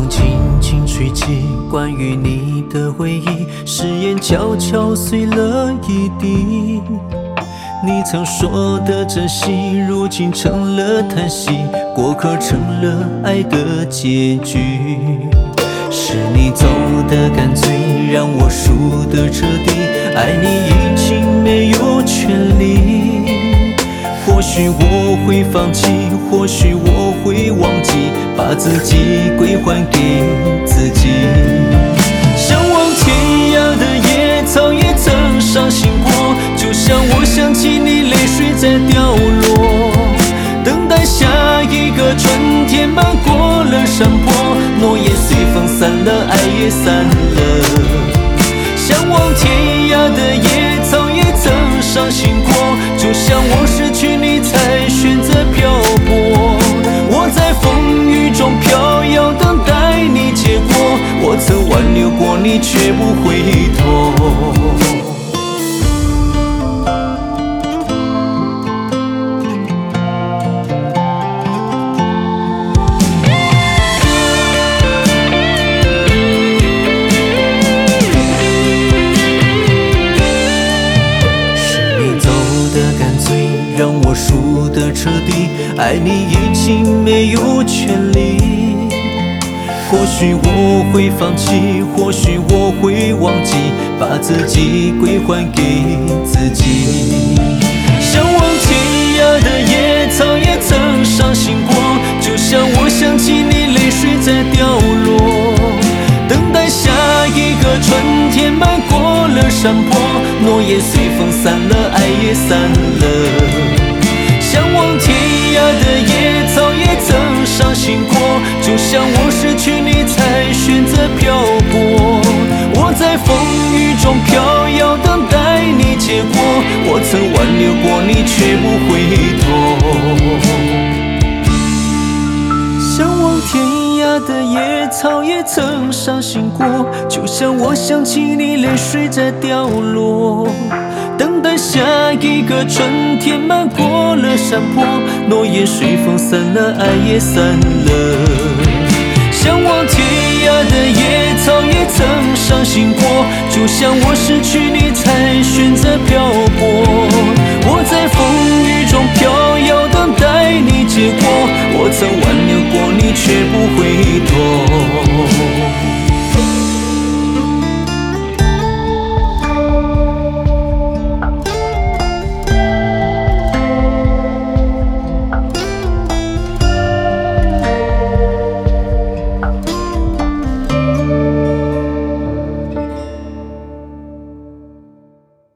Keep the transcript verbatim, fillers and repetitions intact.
轻轻吹起关于你的回忆，誓言悄悄碎了一地。你曾说的珍惜，如今成了叹息，过客成了爱的结局。是你走得干脆，让我输得彻底，爱你已经没有权利。或许我会放弃，或许我会忘记，把自己归还给自己。向往天涯的野草也曾伤心过，就像我想起你泪水在掉落。等待下一个春天，漫过了山坡，诺言随风散了，爱也散了。向往天涯的野草也曾伤心过，就像我失去你才选择漂泊。我在风雨中飘摇，等待你结果，我曾挽留过你，却不回头。让我输得彻底，爱你已经没有权利。或许我会放弃，或许我会忘记，把自己归还给自己。向往天涯的野草也曾伤心过，就像我想起你泪水在掉落。等待下一个春天，漫过了山坡，诺言随风散了，爱也散了。向往天涯的野草也曾伤心过，就像我失去你才选择漂泊。我在风雨中飘摇，等待你结果，我曾挽留过你，却不回头。向往天涯的野草也曾伤心过，就像我想起你泪水在掉落。等待下一个春天，漫过了山坡，诺言随风散了，爱也散了。向往天涯的野草也曾伤心过，就像我失去你才选择漂泊。我在风雨中飘摇，等待你结果，我曾挽留过你，却不回头。